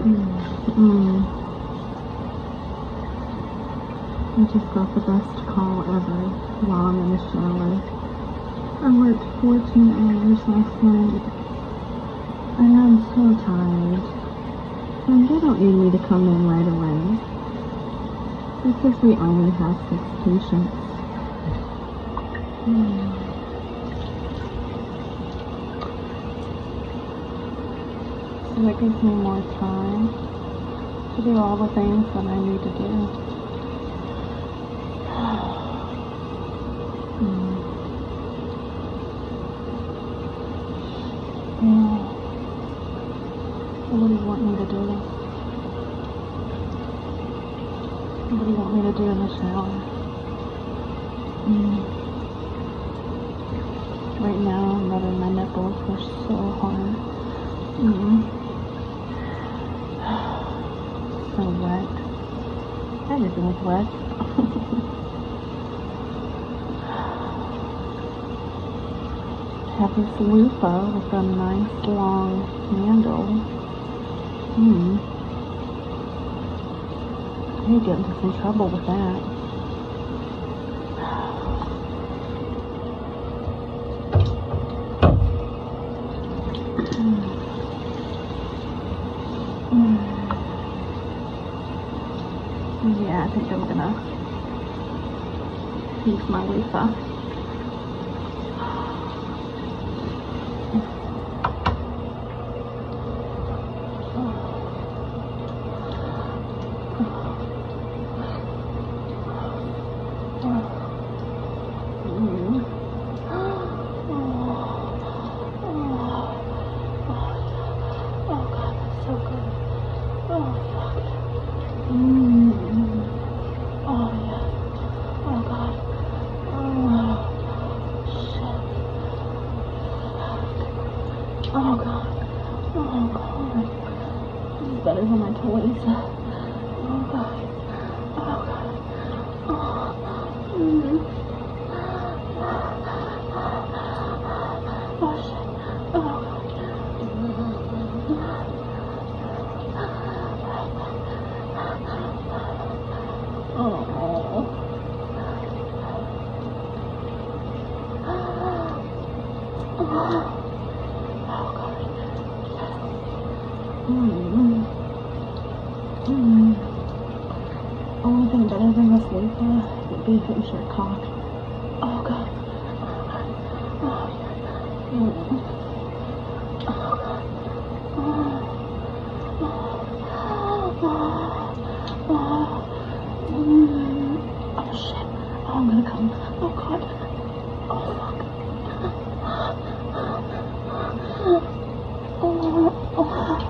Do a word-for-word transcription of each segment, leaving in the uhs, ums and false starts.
Mm. I just got the best call ever while I'm in the shower. I worked fourteen hours last night, and I'm so tired. And they don't need me to come in right away. Because we only have six patients. Mm. So that gives me more time to do all the things that I need to do. mm. Yeah. So what do you want me to do? What do you want me to do in the shower? Mm. Right now I'm rubbing my nipples. They're so hard. Mm. So wet. Everything is wet. Have this loofah with a nice long handle. Hmm. I get into some trouble with that. Mm. Mm. Yeah, I think I'm gonna use my loofah. Oh god. Oh god. This is better than my toys. Oh god. Oh god. Oh. Mm. Oh shit. Oh god. Oh. Oh. Mm. Mm. Only thing better than this loofah would be if it was your cock. Oh god. Oh yeah. Mm. Oh god. Oh. Oh. Oh. Mm. Oh shit. Oh, I'm gonna come. Oh god. Oh fuck. Oh. Oh.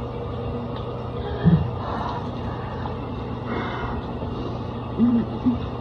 Mm-hmm.